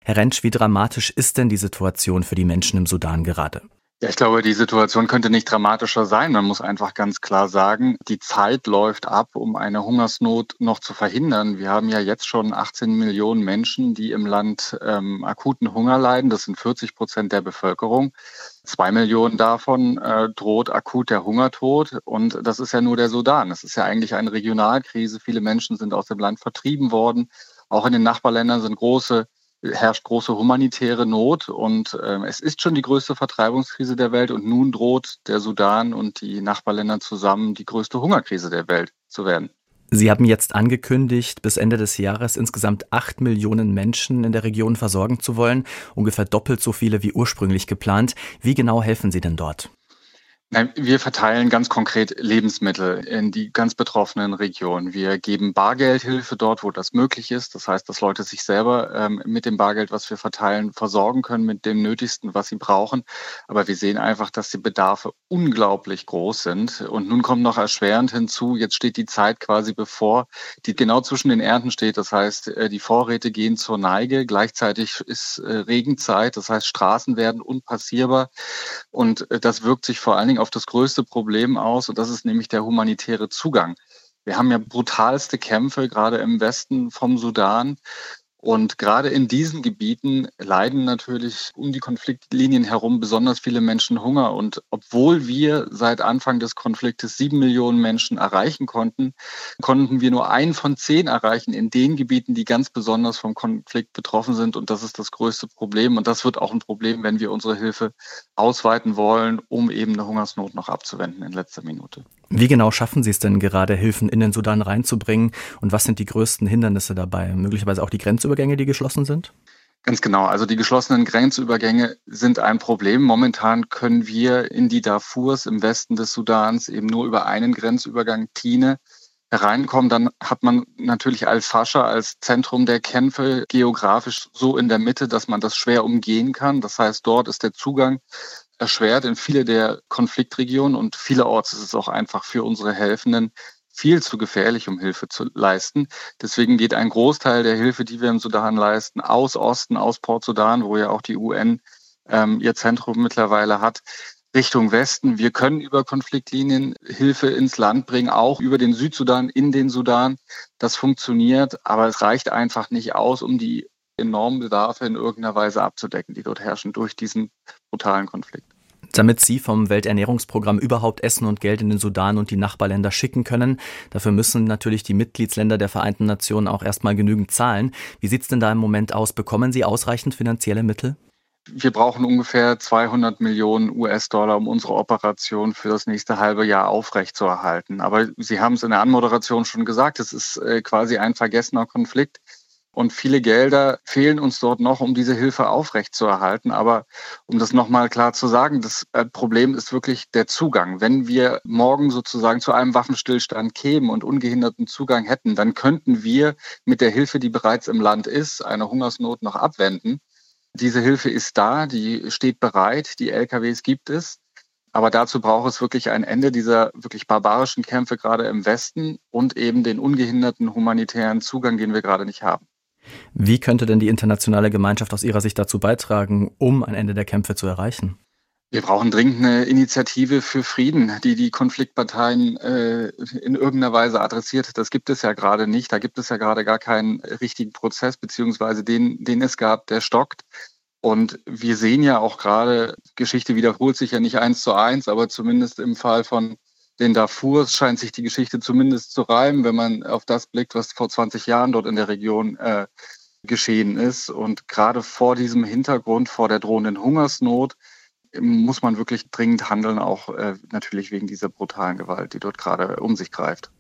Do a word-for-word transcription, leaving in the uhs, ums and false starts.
Herr Rentsch, wie dramatisch ist denn die Situation für die Menschen im Sudan gerade? Ja, ich glaube, die Situation könnte nicht dramatischer sein. Man muss einfach ganz klar sagen, die Zeit läuft ab, um eine Hungersnot noch zu verhindern. Wir haben ja jetzt schon achtzehn Millionen Menschen, die im Land ähm, akuten Hunger leiden. Das sind vierzig Prozent der Bevölkerung. Zwei Millionen davon äh, droht akut der Hungertod. Und das ist ja nur der Sudan. Das ist ja eigentlich eine Regionalkrise. Viele Menschen sind aus dem Land vertrieben worden. Auch in den Nachbarländern sind große herrscht große humanitäre Not und äh, es ist schon die größte Vertreibungskrise der Welt und nun droht der Sudan und die Nachbarländer zusammen die größte Hungerkrise der Welt zu werden. Sie haben jetzt angekündigt, bis Ende des Jahres insgesamt acht Millionen Menschen in der Region versorgen zu wollen, ungefähr doppelt so viele wie ursprünglich geplant. Wie genau helfen Sie denn dort? Nein, wir verteilen ganz konkret Lebensmittel in die ganz betroffenen Regionen. Wir geben Bargeldhilfe dort, wo das möglich ist. Das heißt, dass Leute sich selber ähm, mit dem Bargeld, was wir verteilen, versorgen können mit dem Nötigsten, was sie brauchen. Aber wir sehen einfach, dass die Bedarfe unglaublich groß sind. Und nun kommt noch erschwerend hinzu, jetzt steht die Zeit quasi bevor, die genau zwischen den Ernten steht. Das heißt, äh, die Vorräte gehen zur Neige. Gleichzeitig ist äh, Regenzeit. Das heißt, Straßen werden unpassierbar. Und äh, das wirkt sich vor allen Dingen auf das größte Problem aus, und das ist nämlich der humanitäre Zugang. Wir haben ja brutalste Kämpfe, gerade im Westen vom Sudan. Und gerade in diesen Gebieten leiden natürlich um die Konfliktlinien herum besonders viele Menschen Hunger. Und obwohl wir seit Anfang des Konfliktes sieben Millionen Menschen erreichen konnten, konnten wir nur einen von zehn erreichen in den Gebieten, die ganz besonders vom Konflikt betroffen sind. Und das ist das größte Problem. Und das wird auch ein Problem, wenn wir unsere Hilfe ausweiten wollen, um eben eine Hungersnot noch abzuwenden in letzter Minute. Wie genau schaffen Sie es denn gerade, Hilfen in den Sudan reinzubringen? Und was sind die größten Hindernisse dabei? Möglicherweise auch die Grenzübergänge, die geschlossen sind? Ganz genau. Also die geschlossenen Grenzübergänge sind ein Problem. Momentan können wir in die Darfurs im Westen des Sudans eben nur über einen Grenzübergang Tine hereinkommen. Dann hat man natürlich Al-Fascher als Zentrum der Kämpfe geografisch so in der Mitte, dass man das schwer umgehen kann. Das heißt, dort ist der Zugang erschwert in viele der Konfliktregionen und vielerorts ist es auch einfach für unsere Helfenden viel zu gefährlich, um Hilfe zu leisten. Deswegen geht ein Großteil der Hilfe, die wir im Sudan leisten, aus Osten, aus Port-Sudan, wo ja auch die U N ähm, ihr Zentrum mittlerweile hat, Richtung Westen. Wir können über Konfliktlinien Hilfe ins Land bringen, auch über den Südsudan in den Sudan. Das funktioniert, aber es reicht einfach nicht aus, um die enormen Bedarfe in irgendeiner Weise abzudecken, die dort herrschen durch diesen brutalen Konflikt. Damit Sie vom Welternährungsprogramm überhaupt Essen und Geld in den Sudan und die Nachbarländer schicken können, dafür müssen natürlich die Mitgliedsländer der Vereinten Nationen auch erstmal genügend zahlen. Wie sieht es denn da im Moment aus? Bekommen Sie ausreichend finanzielle Mittel? Wir brauchen ungefähr zweihundert Millionen U S-Dollar, um unsere Operation für das nächste halbe Jahr aufrechtzuerhalten. Aber Sie haben es in der Anmoderation schon gesagt, es ist äh, quasi ein vergessener Konflikt. Und viele Gelder fehlen uns dort noch, um diese Hilfe aufrechtzuerhalten. Aber um das nochmal klar zu sagen, das Problem ist wirklich der Zugang. Wenn wir morgen sozusagen zu einem Waffenstillstand kämen und ungehinderten Zugang hätten, dann könnten wir mit der Hilfe, die bereits im Land ist, eine Hungersnot noch abwenden. Diese Hilfe ist da, die steht bereit, die L K Ws gibt es. Aber dazu braucht es wirklich ein Ende dieser wirklich barbarischen Kämpfe gerade im Westen und eben den ungehinderten humanitären Zugang, den wir gerade nicht haben. Wie könnte denn die internationale Gemeinschaft aus Ihrer Sicht dazu beitragen, um ein Ende der Kämpfe zu erreichen? Wir brauchen dringend eine Initiative für Frieden, die die Konfliktparteien äh, in irgendeiner Weise adressiert. Das gibt es ja gerade nicht. Da gibt es ja gerade gar keinen richtigen Prozess, beziehungsweise den, den es gab, der stockt. Und wir sehen ja auch gerade, Geschichte wiederholt sich ja nicht eins zu eins, aber zumindest im Fall von den Darfurs scheint sich die Geschichte zumindest zu reimen, wenn man auf das blickt, was vor zwanzig Jahren dort in der Region äh, geschehen ist. Und gerade vor diesem Hintergrund, vor der drohenden Hungersnot, muss man wirklich dringend handeln, auch äh, natürlich wegen dieser brutalen Gewalt, die dort gerade um sich greift.